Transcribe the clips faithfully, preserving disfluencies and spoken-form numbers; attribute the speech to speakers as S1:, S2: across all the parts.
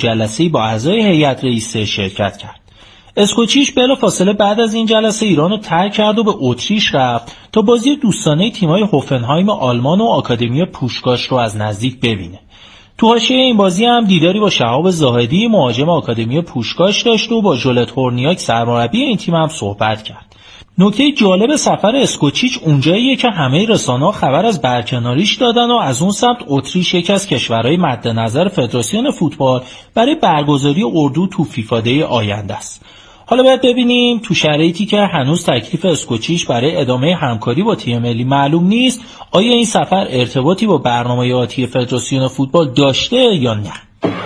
S1: جلسه‌ای با اعضای هیئت رئیسه شرکت کرد. اسکوچیچ بلافاصله بعد از این جلسه ایران رو ترک کرد و به اتریش رفت تا بازی دوستانه تیم‌های هوفنهایم آلمان و آکادمی پوشکاش رو از نزدیک ببینه. تو حاشیه این بازی هم دیداری با شهاب زاهدی مهاجم آکادمی پوشکاش داشت و با ژولت هورنیاک سرمربی این تیم هم صحبت کرد. نکته جالب سفر اسکوچیچ اونجاییه که همه رسانه‌ها خبر از برکناریش دادن و از اون سمت اتریش یکی از کشورهای مد نظر فدراسیون فوتبال برای برگزاری اردو تو فیفا دی آینده است. حالا باید ببینیم تو شرایطی که هنوز تکلیف اسکوچیچ برای ادامه همکاری با تیم ملی معلوم نیست، آیا این سفر ارتباطی با برنامه آتی فدراسیون فوتبال داشته یا نه.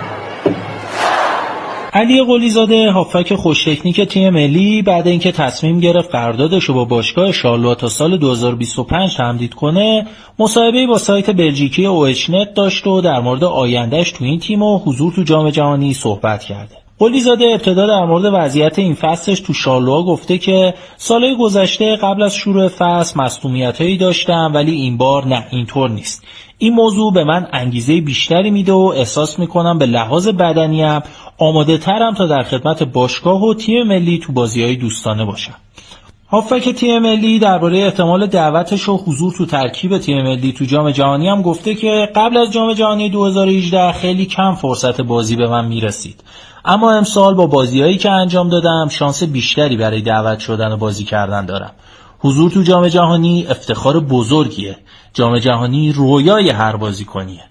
S1: علی قلیزاده هافک خوش تکنیک تیم ملی بعد اینکه تصمیم گرفت قراردادش رو با باشگاه شارلوآ تا سال دو هزار و بیست و پنج تمدید کنه، مصاحبه‌ای با سایت بلژیکی اوچنت داشت و در مورد آیندهش تو این تیم و حضور تو جام جهانی صحبت کرده. قلیزاده ابتدا در مورد وضعیت این فصلش تو شارلوآ گفته که سالهای گذشته قبل از شروع فصل مصدومیتایی داشتم ولی این بار نه، اینطور نیست. این موضوع به من انگیزه بیشتری میده و احساس میکنم به لحاظ بدنیم آماده ترم تا در خدمت باشگاه و تیم ملی تو بازی‌های دوستانه باشم. هافک تیم ملی درباره احتمال دعوتش و حضور تو ترکیب تیم ملی تو جام جهانی هم گفته که قبل از جام جهانی دو هزار و هجده خیلی کم فرصت بازی به من میرسید، اما امسال با بازی‌هایی که انجام دادم شانس بیشتری برای دعوت شدن و بازی کردن دارم. حضور تو جام جهانی افتخار بزرگیه. جام جهانی رویای هر بازیکنیه.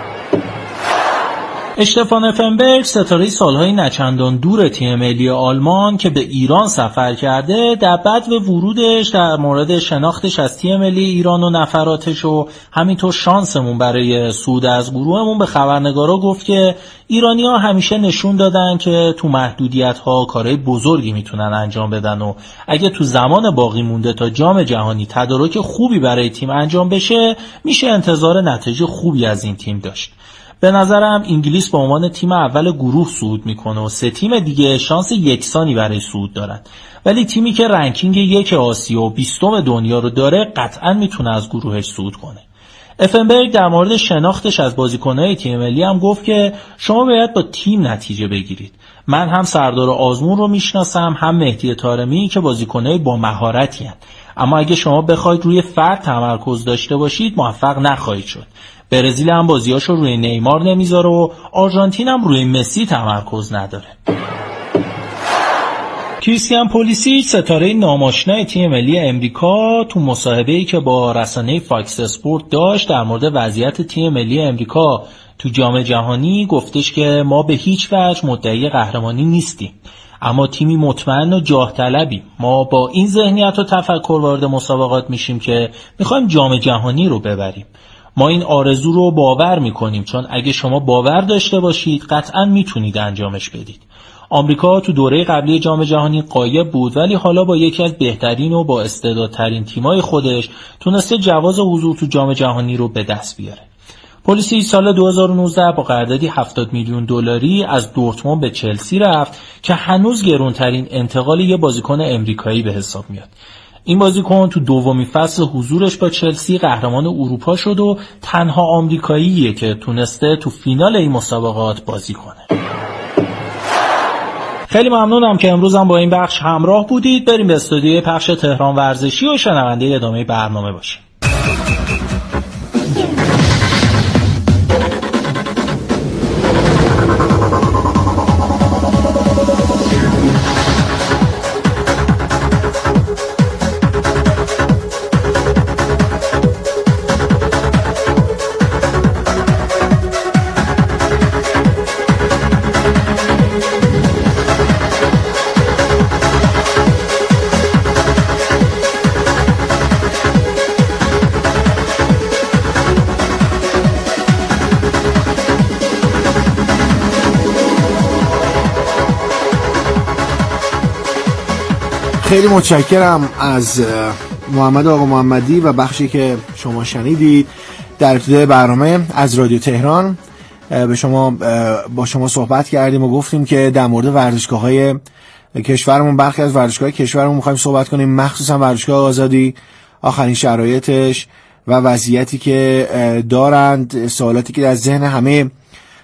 S1: اشتفان افنبرگ ستاره سالهای نچندان دور تیم ملی آلمان که به ایران سفر کرده در بدو ورودش در مورد شناختش از تیم ملی ایران و نفراتش و همینطور شانسمون برای صعود از گروهمون به خبرنگارا گفت که ایرانی‌ها همیشه نشون دادن که تو محدودیت‌ها کارهای بزرگی میتونن انجام بدن و اگه تو زمان باقی مونده تا جام جهانی تدارک خوبی برای تیم انجام بشه میشه انتظار نتیجه خوبی از این تیم داشت. به نظرم انگلیس به عنوان تیم اول گروه صعود میکنه و سه تیم دیگه شانس یکسانی برای صعود دارن، ولی تیمی که رنکینگ یک آسیا و بیستم دنیا رو داره قطعا میتونه از گروهش صعود کنه. افنبرگ در مورد شناختش از بازیکن‌های تیم ملی هم گفت که شما باید با تیم نتیجه بگیرید. من هم سردار آزمون رو میشناسم، هم مهدی طارمی که بازیکن‌های با مهارتی هستند، اما اگه شما بخواید روی فرد تمرکز داشته باشید موفق نخواهید شد. برزیل هم بازیاشو روی نیمار نمیذاره و آرژانتین هم روی مسی تمرکز نداره. کریستیان پولیسیچ ستاره ناماشنای تیم ملی امریکا تو مصاحبه‌ای که با رسانه فاکس اسپورت داشت در مورد وضعیت تیم ملی امریکا تو جام جهانی گفتش که ما به هیچ وجه مدعی قهرمانی نیستیم، اما تیمی مطمئن و جاه طلبیم. ما با این ذهنیت و تفکر وارد مسابقات میشیم که میخوایم جام جهانی رو ببریم. ما این آرزو رو باور میکنیم، چون اگه شما باور داشته باشید قطعا میتونید انجامش بدید. آمریکا تو دوره قبلی جام جهانی غایب بود، ولی حالا با یکی از بهترین و با استعدادترین تیمای خودش تونسته جواز حضور تو جام جهانی رو به دست بیاره. پلیسی سال دو هزار و نوزده با قراردادی هفتاد میلیون دلاری از دورتموند به چلسی رفت که هنوز گرانترین انتقال یه بازیکن امریکایی به حساب میاد. این بازیکن تو دومین فصل حضورش با چلسی قهرمان اروپا شد و تنها آمریکاییه که تونسته تو فینال این مسابقات بازی کنه. خیلی ممنونم که امروز هم با این بخش همراه بودید. بریم به استودیوی پخش تهران ورزشی و شنونده ادامه برنامه باشیم.
S2: خیلی متشکرم از محمد آقا محمدی و بخشی که شما شنیدید در ابتدای برنامه از رادیو تهران. به شما با شما صحبت کردیم و گفتیم که در مورد ورزشگاه‌های کشورمون، برخی از ورزشگاه‌های کشورمون می‌خوایم صحبت کنیم، مخصوصا ورزشگاه آزادی، آخرین شرایطش و وضعیتی که دارند، سوالاتی که در ذهن همه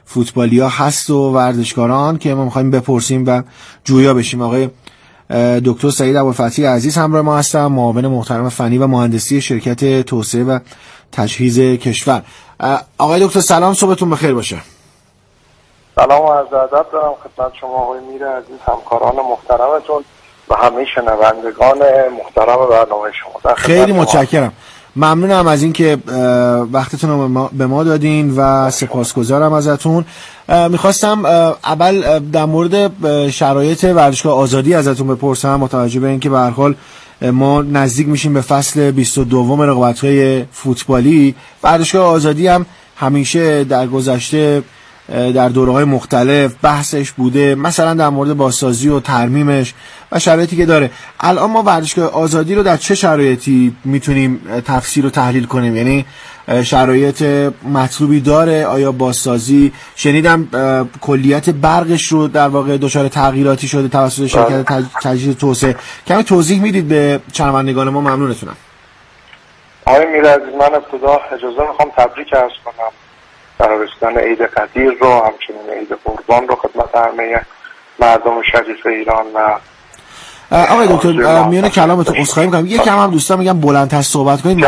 S2: فوتبالیا هست و ورزشکاران که ما میخوایم بپرسیم و جویا بشیم. آقای دکتر سعید ابوالفتحی عزیز همراه ما هستن، معاون محترم فنی و مهندسی شرکت توسعه و تجهیز کشور. آقای دکتر سلام، صبحتون بخیر باشه.
S3: سلام و عرض ادب دارم خدمت شما آقای میر عزیز، همکاران محترمتون و همه شنوندگان محترم برنامه شما.
S2: خیلی متشکرم، ممنونم از اینکه وقتتون رو به ما دادین و سپاسگزارم ازتون. میخواستم اول در مورد شرایط ورزشگاه آزادی ازتون بپرسم، متوجه به اینکه به هر حال ما نزدیک میشیم به فصل بیست و دو رقابت‌های فوتبالی. ورزشگاه آزادی هم همیشه در گذشته در دوره‌های مختلف بحثش بوده، مثلا در مورد بازسازی و ترمیمش و شرایطی که داره. الان ما ورزشگاه آزادی رو در چه شرایطی میتونیم تفسیر و تحلیل کنیم؟ یعنی شرایط مطلوبی داره؟ آیا بازسازی؟ شنیدم کلیت برقش رو در واقع دچار تغییراتی شده توسط شرکت تجهیز توسعه. کمی توضیح میدید به شنوندگان ما؟ ممنونتونم.
S3: آقای میر عزیز، من ابتدا اجازه میخوام تبریک عرض کنم در رسیدن عید قدیر رو، همچنین عید قربان رو خدمت همه مردم شریف ایران. و
S2: آقای دکتر میونه کلامتون عذرخواهی می‌کنم، یکم هم دوستان میگم بلندتر صحبت کنید.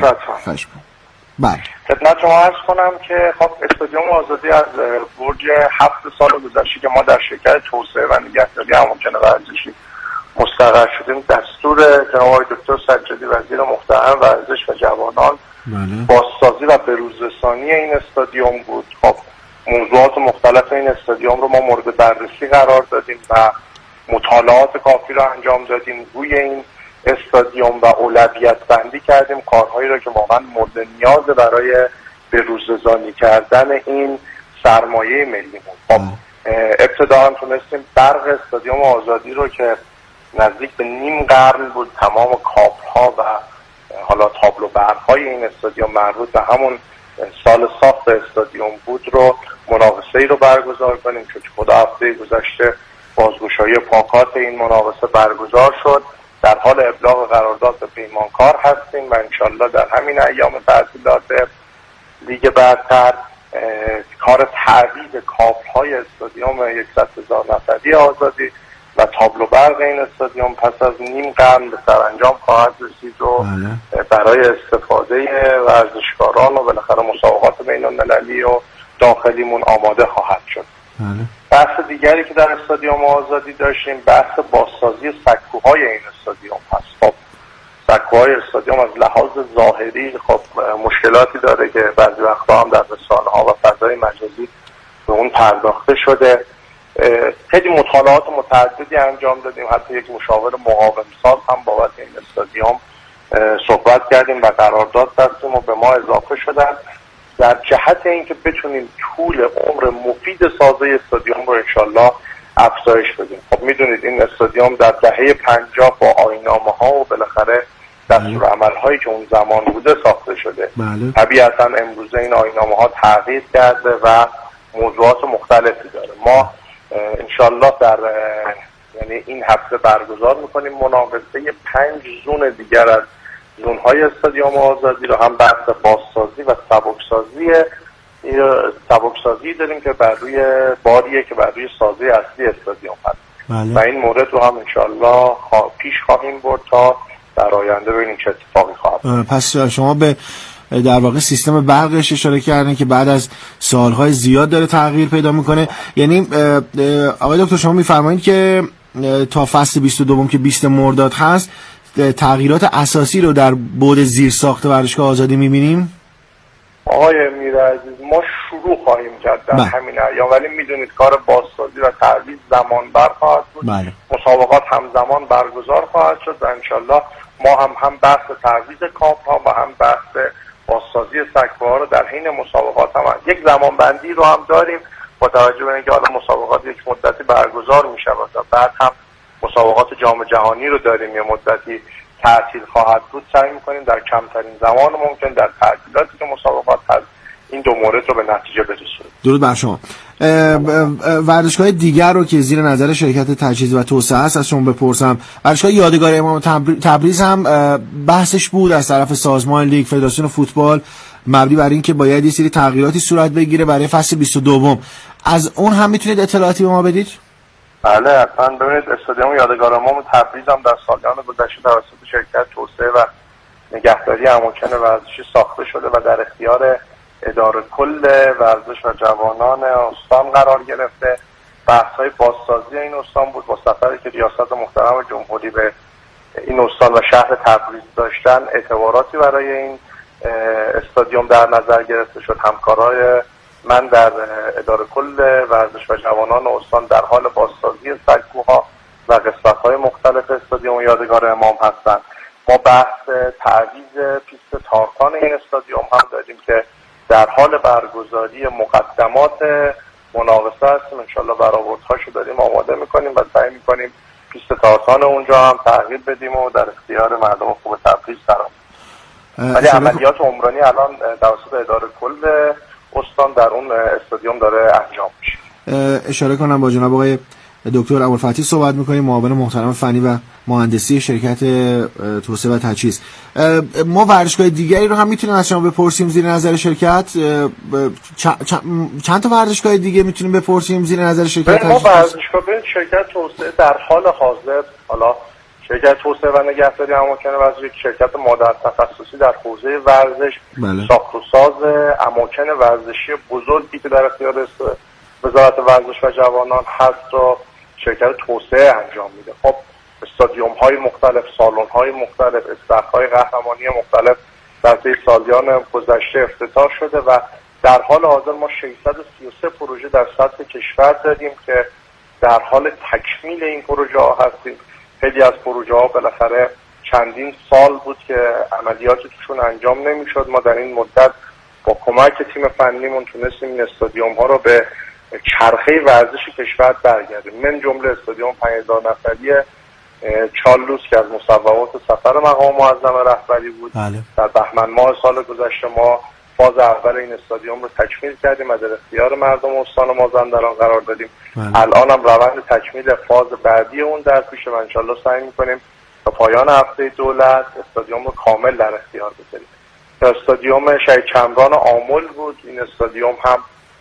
S3: بله، خدمت شما عرض کنم که خب استادیوم آزادی از برج هفت سال گذشته که ما در شرکت توسعه و نگهداری اماکن ورزشی مستقر شدیم، دستور جناب آقای دکتر سجادی وزیر محترم ورزش و جوانان بازسازی و بروزرسانی این استادیوم بود. خب موضوعات مختلف این استادیوم رو ما مورد بررسی قرار دادیم و مطالعات کافی رو انجام دادیم روی این استادیوم و اولویت بندی کردیم کارهایی رو که واقعا مورد نیاز برای بروزرسانی کردن این سرمایه ملی بود. خب ابتدا هم تونستیم برق استادیوم آزادی رو که نزدیک به نیم قرن بود تمام کابل‌ها و حالا تابلو برق‌های این استادیوم مربوط به همون سال ساخت استادیوم بود رو مناقصه‌ای رو برگزار کنیم، چون خود هفته گذشته بازگشایی پاکات این مناقصه برگزار شد. در حال ابلاغ قرارداد به پیمانکار هستیم و انشالله در همین ایام تعطیلات لیگ برتر کار تعویض کابل‌های استادیوم صد هزار نفری آزادی و تابلو برق این استادیوم پس از نیم قرن به سرانجام خواهد رسید و برای استفاده ورزشکاران و بالاخره مسابقات بین‌المللی و داخلیمون آماده خواهد شد. بحث دیگری که در استادیوم آزادی داشتیم بحث بازسازی سکوهای این استادیوم هست. خب سکوهای استادیوم از لحاظ ظاهری خب مشکلاتی داره که بعضی وقتا هم در رسانه‌ها و فضای مجازی به اون پرداخته شده. خیلی مطالعات متعددی انجام دادیم، حتی یک مشاور مقاوم ساز هم بابت این استادیوم صحبت کردیم و قرارداد بستیم و به ما اضافه شدن در جهت اینکه بتونیم طول عمر مفید سازه استادیوم رو انشالله افزایش بدیم. خب میدونید این استادیوم در دهه پنجاه با آیین‌نامه ها و بالاخره دستورالعمل هایی که اون زمان بوده ساخته شده. بله. طبیعتا امروزه این آیین‌نامه ها تغییر کرده و موضوعات مختلفی داره. ما انشالله در یعنی این هفته برگزار میکنیم مناقصه پنج زون دیگر از زونهای استادیوم آزادی رو، هم بحث بازسازی و سبکسازی سبکسازی داریم که بر روی باریه که بر روی سازه اصلی استادیوم هست. بله. و این مورد رو هم انشالله خوا... پیش خواهیم برد تا در آینده ببینیم چه اتفاقی خواهد.
S2: پس شما به در واقع سیستم برقش اشاره کردن که بعد از سالهای زیاد داره تغییر پیدا میکنه. یعنی آقای دکتر شما میفرمایید که تا فصل بیست و دو که بیست مرداد هست تغییرات اساسی رو در بعد زیرساخت ورزشگاه آزادی میبینیم؟
S3: آقای میر عزیز ما شروع خواهیم کرد در همین ایام، ولی میدونید کار بازسازی و تعویض زمان بر خواهد بود. بله. مسابقات همزمان برگزار خواهد شد و انشالله ما هم هم بحث تعویض کامپ ها و هم بحث بازسازی سکوها رو در حین مسابقات هم هست. یک زمان بندی رو هم داریم با توجه به اینکه حالا مسابقات یک مدتی برگزار میشه و بعد هم مسابقات جام جهانی رو داریم یه مدتی تعطیل خواهد بود. سعی می‌کنیم در کمترین زمان ممکن در تعطیلاتی که مسابقات هست این دو مورد رو به نتیجه برسونیم.
S2: درود بر شما. ورزشگاه دیگر رو که زیر نظر شرکت تجهیز و توسعه است از شما بپرسم، ورزشگاه یادگار امام تبریز هم بحثش بود از طرف سازمان لیگ، فدراسیون فوتبال مبنی بر این که باید یه سری تغییراتی صورت بگیره برای فصل بیست و دو. از اون هم میتونید اطلاعاتی به ما بدید؟
S3: بله حتما. ببینید استادیوم یادگار امام تبریز هم در سالیان گذشته توسط شرکت توسعه و نگهداری اماکن ورزشی ساخته شده و در اختیار اداره کل ورزش و جوانان استان قرار گرفته. بحث‌های بازسازی این استان بود با سفری که ریاست محترم جمهوری به این استان و شهر تبریز داشتن. اعتباراتی برای این استادیوم در نظر گرفته شد. همکارای من در اداره کل ورزش و جوانان استان در حال بازسازی سکوها و قسمت‌های مختلف استادیوم یادگار امام هستند. ما بحث تعویض پیست تارکان این استادیوم هم داریم که در حال برگزاری مقدمات مناقصه هستیم. انشالله برآوردهاشو داریم آماده میکنیم و سعی میکنیم پیست تارکان اونجا هم تغییر بدیم و در اختیار مردم خوب تبریز قرار بدیم. ولی عملیات عمرانی الان توسط اداره کل استان در اون استادیوم داره انجام میشه.
S2: اشاره کنم با جناب آقای دکتر ابوالفتحی صحبت میکنیم، معاون محترم فنی و مهندسی شرکت توسعه و تجهیز. ما ورزشگاه دیگری رو هم میتونیم از شما بپرسیم زیر نظر شرکت؟ چند تا ورزشگاه دیگه میتونیم بپرسیم زیر نظر شرکت؟
S3: ما ورزشگاه به شرکت توسعه در حال حاضر، حالا شرکت توسعه و نگهداری اماکن ورزشی شرکت مادر تخصصی در حوزه ورزش، بله. ساخت و ساز اماکن ورزشی بزرگی که در اختیار وزارت ورزش و جوانان هست رو شرکت توسعه انجام میده. خب استادیوم های مختلف، سالن های مختلف، استخر های قهرمانی مختلف در طی سالیان گذشته افتتاح شده و در حال حاضر ما ششصد و سی و سه پروژه در سطح کشور داریم که در حال تکمیل این پروژه ها هستیم. خیلی از پروژه ها بالاخره چندین سال بود که عملیاتی توشون انجام نمیشد. ما در این مدت با کمک تیم فنیمون تونستیم این استادیوم ها رو به چرخه ورزش کشور برگردیم. من جمله استادیوم پنج هزار نفری چالوس که از مصوبات سفر مقام معظم رهبری بود. بله. در بهمن ماه سال گذشته ما فاز اول این استادیوم رو تکمیل کردیم و در اختیار مردم استان مازندران قرار دادیم. بله. الان هم روند تکمیل فاز بعدی اون در پیش و انشالله سعی میکنیم تا پایان هفته دولت استادیوم رو کامل در اختیار بذاریم. استادیوم شهید چمران آمل بود. این استادیوم هم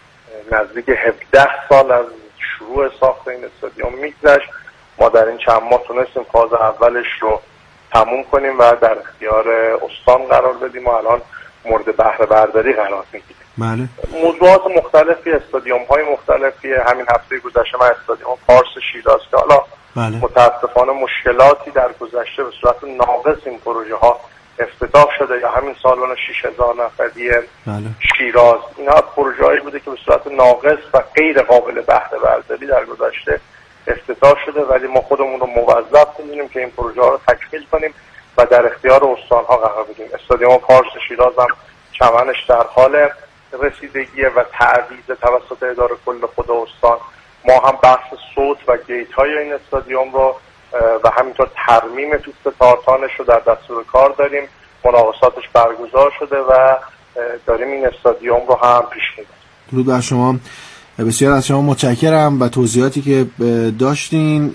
S3: نزدیک هفده سال از شروع ساخت این استادیوم میگذشت. ما در این چند ماه تونستیم فاز اولش رو تموم کنیم و در اختیار استان قرار بدیم و الان مورد بهره برداری قرار میگیریم. بله. موضوعات مختلفی، استادیوم های مختلفی. همین هفته گذشته من استادیوم پارس شیراز که حالا بله. متاسفانه مشکلاتی در گذشته به صورت ناقص این پروژه ها افتتاح شده یا همین سالن شش هزار نفری بله. شیراز، اینا پروژه‌ای بوده که به صورت ناقص و غیر قابل بهره برداری در گذشته افتتاح شده، ولی ما خودمون رو موظف می‌دونیم که این پروژه ها رو تکمیل کنیم و در اختیار استان‌ها قرار بدیم. استادیوم پارس شیراز هم چمنش در حال رسیدگی و تعویض توسط اداره کل خود استان. ما هم بحث صوت و گیت‌های این استادیوم رو و همینطور ترمیم پیست تارتانش رو در دستور کار داریم. مناقصاتش برگزار شده و داریم این استادیوم رو هم پیش می‌بریم.
S2: درود بر شما. بسیار از شما متشکرم و توضیحاتی که داشتین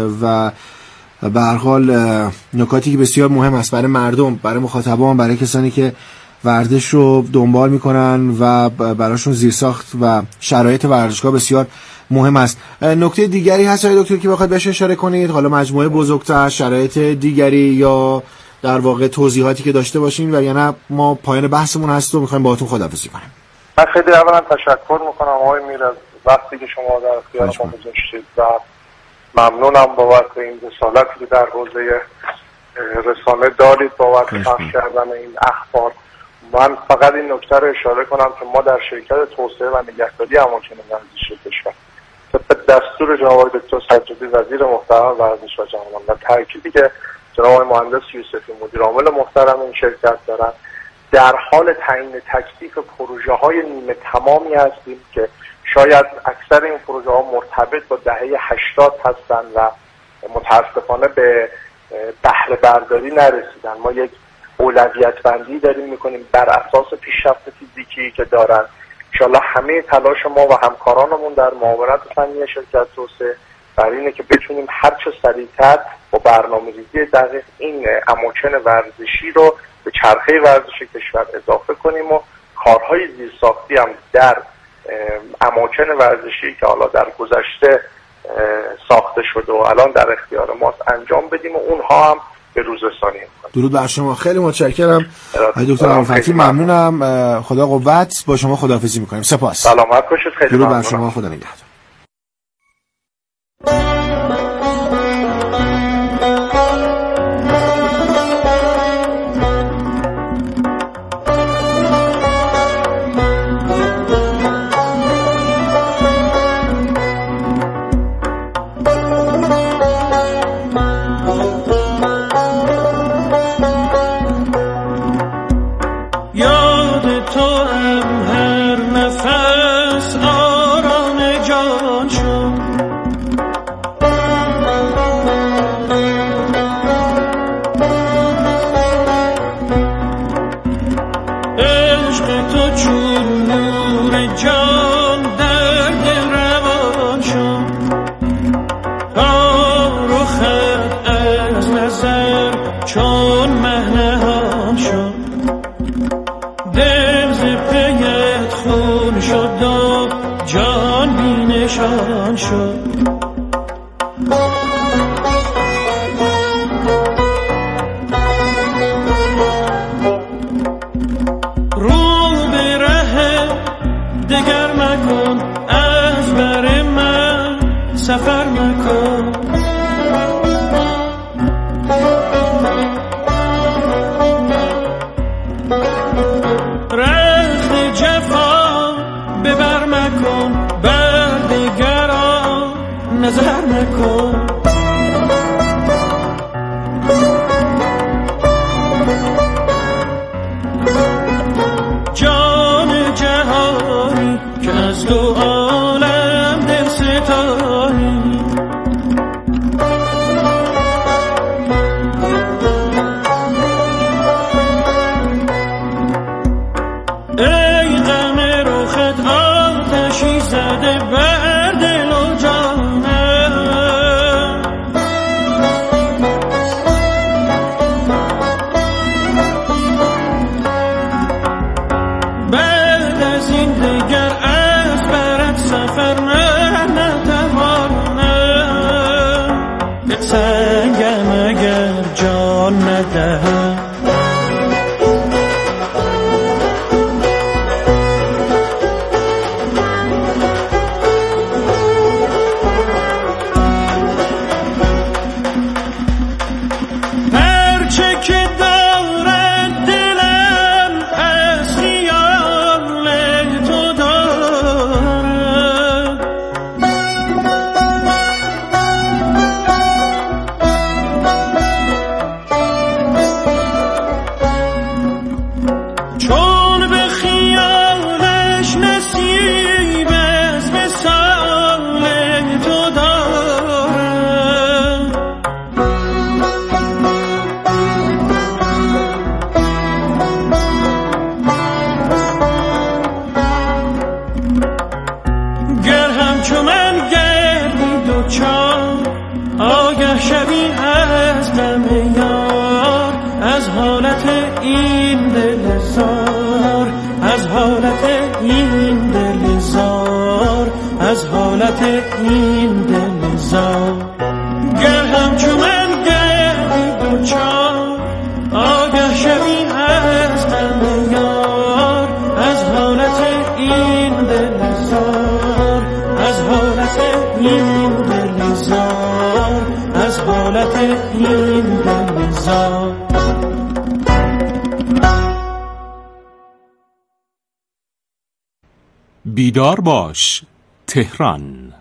S2: و به هر حال نکاتی که بسیار مهم است برای مردم، برای مخاطبان، برای کسانی که ورزش رو دنبال میکنن و براشون زیرساخت و شرایط ورزشگاه بسیار مهم است. نکته دیگری هست آقای دکتر که بخواید بهش اشاره کنید؟ حالا مجموعه بزرگتر، شرایط دیگری یا در واقع توضیحاتی که داشته باشین و یا نه ما پایان بحثمون هست و میخوایم باهاتون خداحافظی کنیم.
S3: من خیلی اولا تشکر میکنم آقای میر از وقتی که شما در اختیار ما گذاشتید و ممنونم بابت این رسالتی که در حوزه رسانه دارید بابت پخش کردن این اخبار. من فقط این نکته رو اشاره کنم که ما در شرکت توسعه و نگهداری اماکن ورزشی کشور به دستور جناب دکتر سجادی وزیر محترم ورزش و جوانان و تأکیدی که جناب مهندس یوسفی مدیر عامل محترم این شرکت دارن در حال تعیین تکلیف پروژه های نیمه تمامی هستیم که شاید اکثر این پروژه ها مرتبط با دهه هشتاد هستن و متاسفانه به بهره برداری نرسیدن. ما یک اولویت بندی داریم میکنیم بر اساس پیشرفت فیزیکی که دارن. انشالله همه تلاش ما و همکارانمون در معاونت فنی شرکت توسعه برای اینه که بتونیم هر چه سریعتر با برنامه‌ریزی دقیق این اماکن ورزشی رو به چرخه ورزش کشور اضافه کنیم و کارهای زیرساختی هم در اماکن ورزشی که حالا در گذشته ساخته شده و الان در اختیار ماست انجام بدیم و اونها هم به روز رسانی کنیم.
S2: درود بر شما، خیلی متشکرم آقای دکتر ابوالفتحی، ممنونم. خدا قوت، با شما خداحافظی میکنیم. سپاس.
S3: سلامت باشید. خیلی
S2: درود بر شما، خدا نگهدار.
S4: بیدار باش تهران.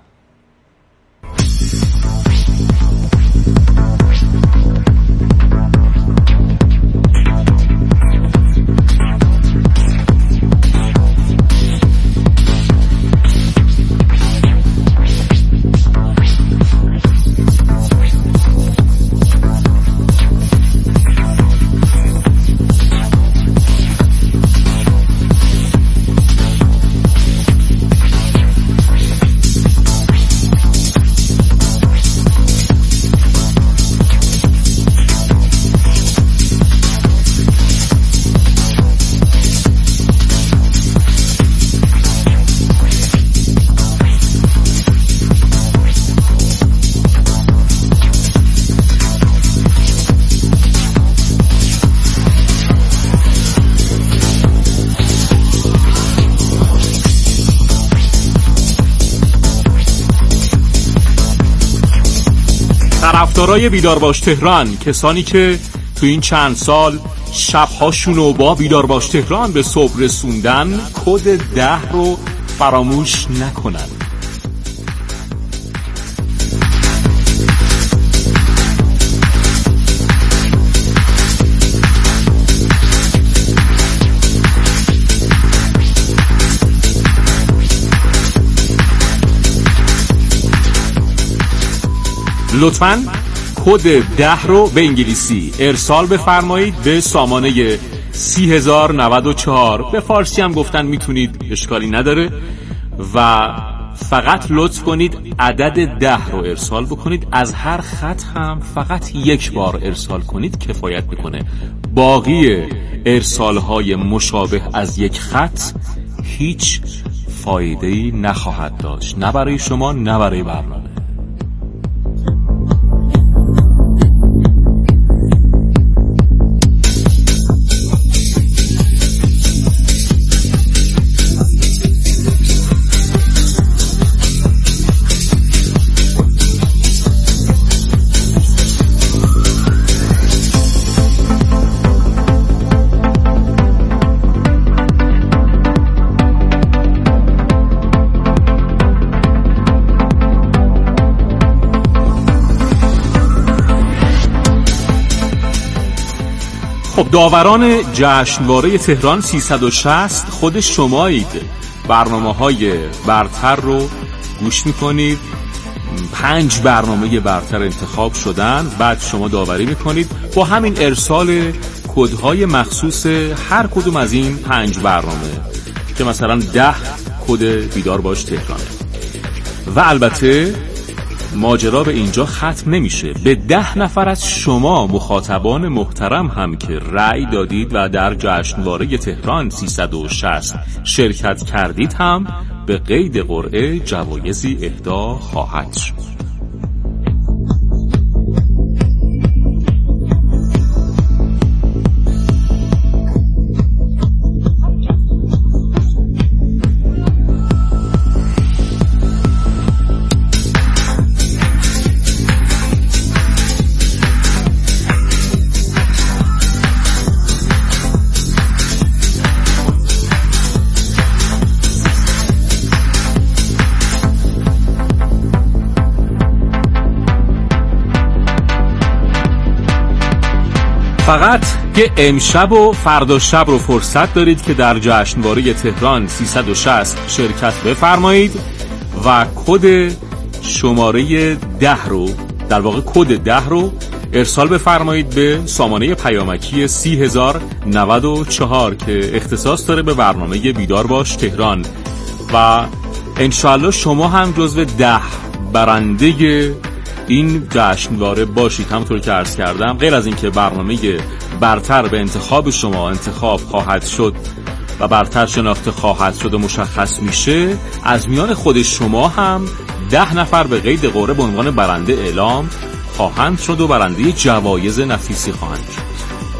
S4: طرفدارای بیدار باش تهران، کسانی که تو این چند سال شبهاشونو با بیدار باش تهران به صبح رسوندن، کد ده رو فراموش نکنن. لطفاً کد ده رو به انگلیسی ارسال بفرمایید به سامانه سی هزار و نود و چهار. به فارسی هم گفتن میتونید، اشکالی نداره. و فقط لطف کنید عدد ده رو ارسال بکنید. از هر خط هم فقط یک بار ارسال کنید کفایت میکنه. باقی ارسالهای مشابه از یک خط هیچ فایده‌ای نخواهد داشت، نه برای شما نه برای برنامه. خب داوران جشنواره تهران سیصد و شصت خود شمایید. برنامه‌های برتر رو گوش میکنید. پنج برنامه برتر انتخاب شدن، بعد شما داوری میکنید با همین ارسال کدهای مخصوص هر کدوم از این پنج برنامه که مثلا ده کد بیدار باش تهرانه. و البته ماجرا به اینجا ختم نمیشه. به ده نفر از شما مخاطبان محترم هم که رأی دادید و در جشنواره تهران سیصد و شصت شرکت کردید هم به قید قرعه جوایزی اهدا خواهد شد. فقط که امشب و فردا شب رو فرصت دارید که در جشنواره تهران سیصد و شصت شرکت بفرمایید و کد شماره ده رو، در واقع کد ده رو ارسال بفرمایید به سامانه پیامکی سی هزار و نود و چهار که اختصاص داره به برنامه بیدار باش تهران. و انشالله شما هم جزو ده برنده این جشنواره باشید. همونطور که عرض کردم، غیر از این که برنامه برتر به انتخاب شما انتخاب خواهد شد و برتر شناخته خواهد شد و مشخص میشه، از میان خود شما هم ده نفر به قید قرعه به عنوان برنده اعلام خواهند شد و برنده جوایز نفیسی خواهند شد.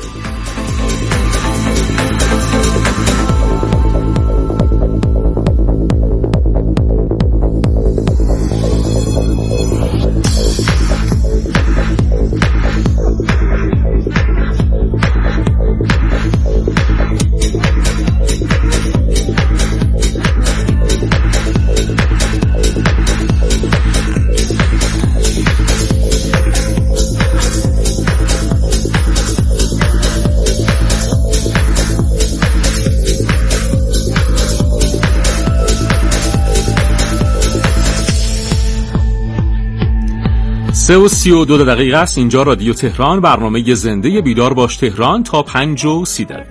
S4: سه و سی و دو دقیقه است. اینجا رادیو تهران، برنامه زنده بیدار باش تهران تا پنج و سی دقیقه.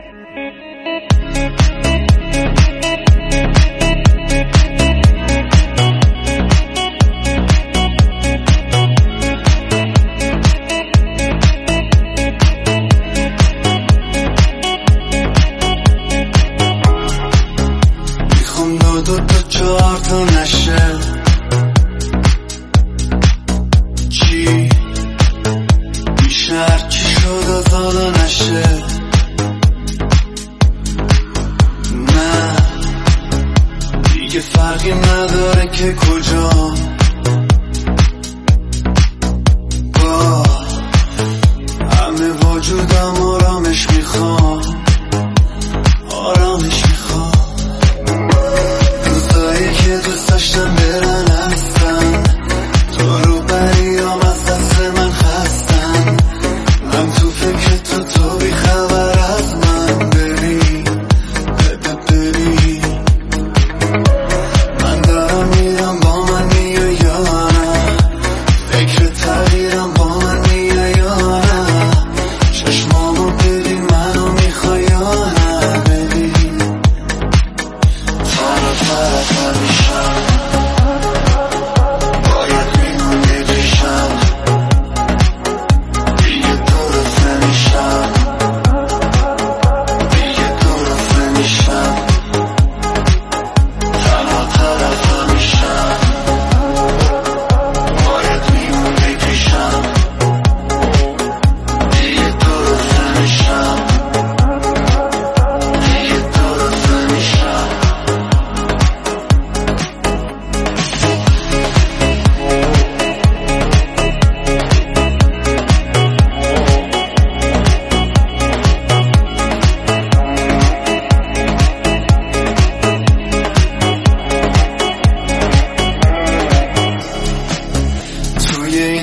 S5: میخوام دو دو تا چهار تا نشه، چی بیشتر چی شد از حالا نشه،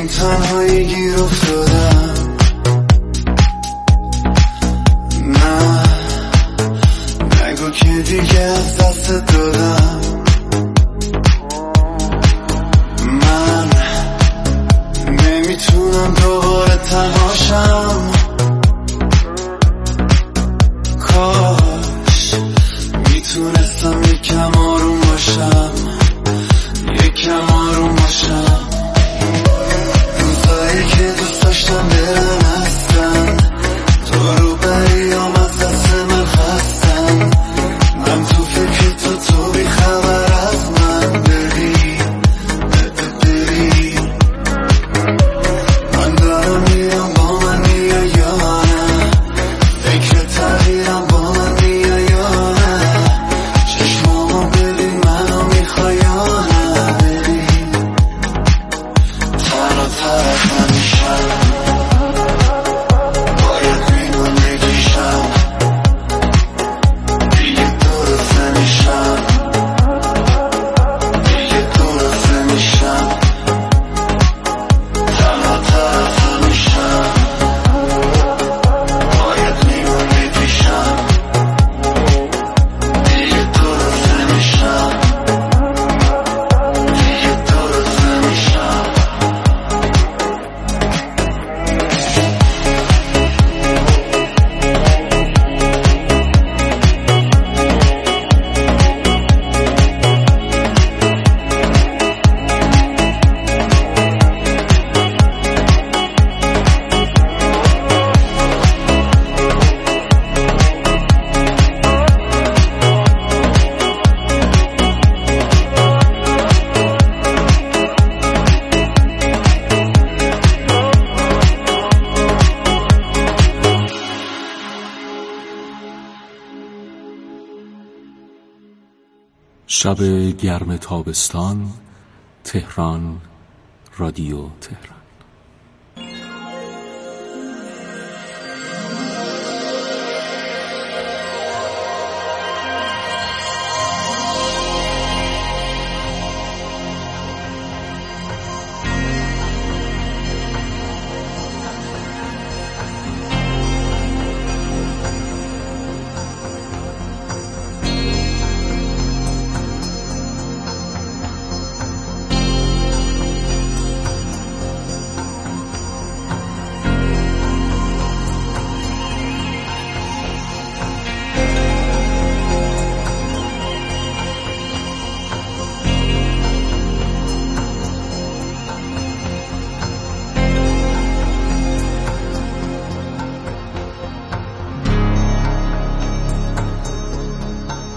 S5: این تنهایی گیر افتادم. نه نگو که دیگه از دست دادم. من نمیتونم دوباره تنهاشم. کاش میتونستم یکم آروم باشم، یکم آروم باشم. روزایی که دوست داشتم برن هستن، تو رو بریام از دست من خستن. من تو فکر تو تو بی خبر از من. بری بری من دارم میرم، با من میای یا نه؟ فکر تغییرم با من میای یا نه؟ چشمامو ببین منو میخوای یا نه؟ بری تنها تر از همیشم، باید میمون نگیشم. دیگه درست نمیشم، دیگه درست نمیشم. تنها تر از همیشم، باید میمون نگیشم. دیگه درست نمیشم، دیگه درست نمیشم.
S4: شب گرم تابستان، تهران، رادیو تهران.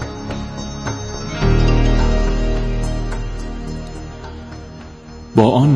S4: با آن